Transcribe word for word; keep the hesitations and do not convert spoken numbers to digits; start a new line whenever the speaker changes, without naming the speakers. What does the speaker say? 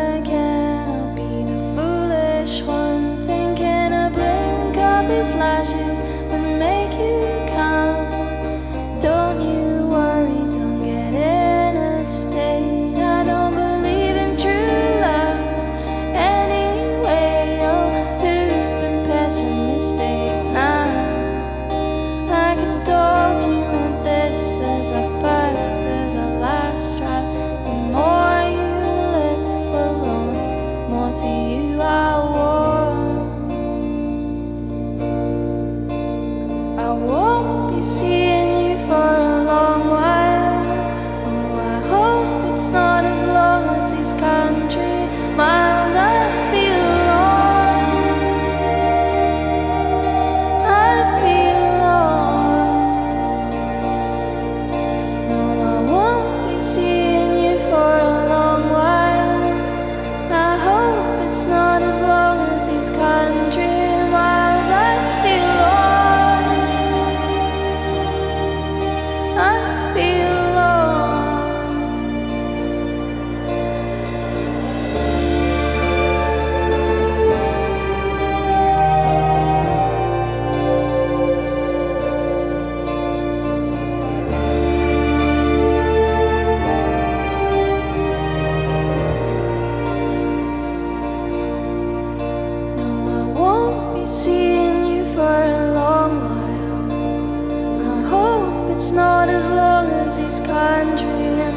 again. I'll be the foolish one, thinking a blink of these lashes would make you come. Don't you worry, don't get in a state. I don't believe in true love anyway. Oh, who's been pessimistic now? I could document this as a first, as a last draft. The more you look forlorn, more to you I warm. I won't be seeing you for a long while. Oh, I hope it's not as long as these country miles. I feel lost. I feel lost. No, I won't be seeing you for a long while. I hope it's not as long as these country miles. I feel lost. I feel lost. No, I won't be seeing you for a long while. I hope it's not as long as these country